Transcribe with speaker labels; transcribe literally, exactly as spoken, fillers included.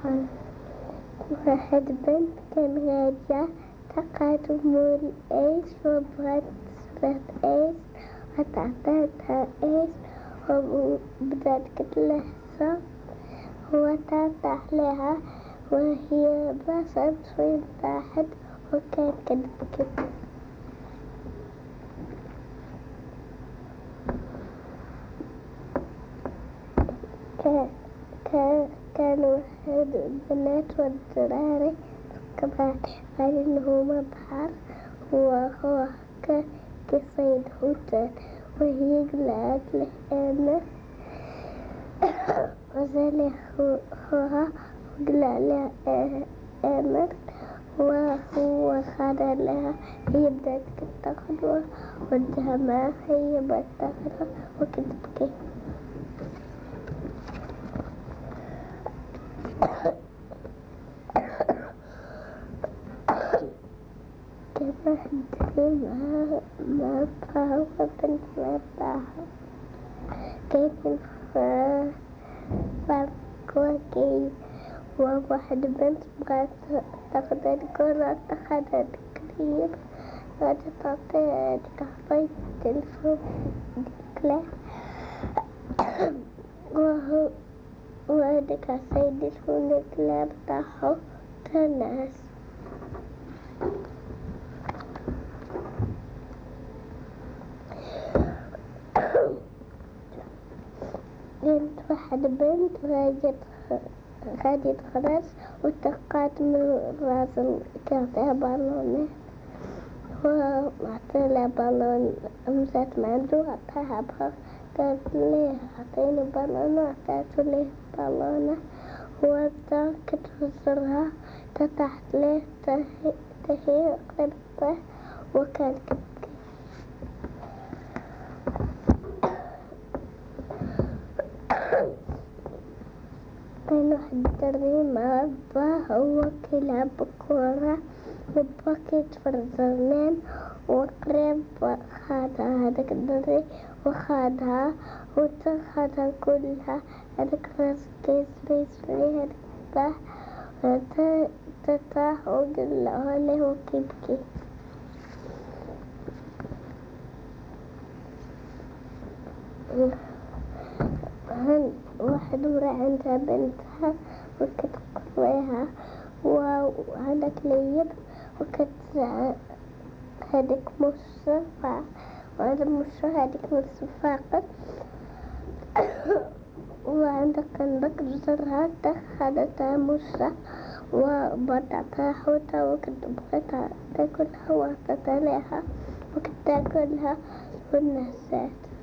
Speaker 1: واحد بنت كان راجع تقدم العيش وبغت تشرب عيش وتعطيتها عيش وبدات تلهث وتفتح لها وهي بصت في تحت وكانت تبكي. كان واحد البنات والدراري كبار قالوا هما بحر وهو كيصيد حوتات وهي قلعت له آمر وزال خوها وقلع له آمر وهو خاضع لها. هي بدأت تاخدها ودها معها هي بدأت تاخدها وكتبكي. كان واحد مع مع باها وبنت مع باها كاينين في الكواكب وواحد بنت بغات تاخد الكرة تاخدها قريب غادي تعطيها هاديك عطيت التلفون ديكلا وهو وهاديك عصايد التلفون ديكلا بتاعها تنعس. كانت واحد بنت غادي غادي تخرج وتلقات من راس كعطيها بالونات وعطيلها بالون مشات معندو عطاها بها قالت ليه عطيني بالونة وعطاتو ليه بالونة وبدا كتهزرها تطاحت ليه تهي قربته وكان كبكي. كان واحد الدري مع باه هو كيلعب كورة وباه كيتفرج زمان وقريب خادها هذاك الدري وخادها وتخادها كلها هذاك راس كيسري يسري هذاك باه تطاح وقلعوا عليه وكيبكي. واحد ورا عندها بنتها وكتقريها وهذاك ليب وكت هذيك مصفى وهذا مش هذيك مصفاقة وعندك عندك جزرها دخلتها مصة وبطعتها حوتة وكنت بغيتها تاكلها وعطتها لها وكنت تاكلها والنهسات.